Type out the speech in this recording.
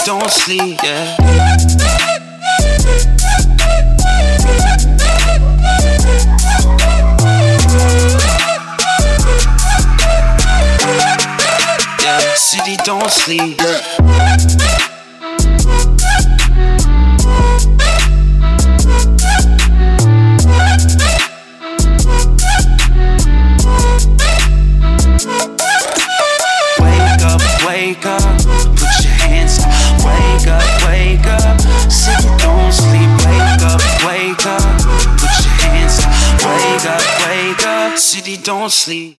don't sleep, yeah. Yeah, city don't sleep, yeah. Wake up, put your hands up. Wake up, city don't sleep. Wake up, put your hands up. Wake up, city don't sleep.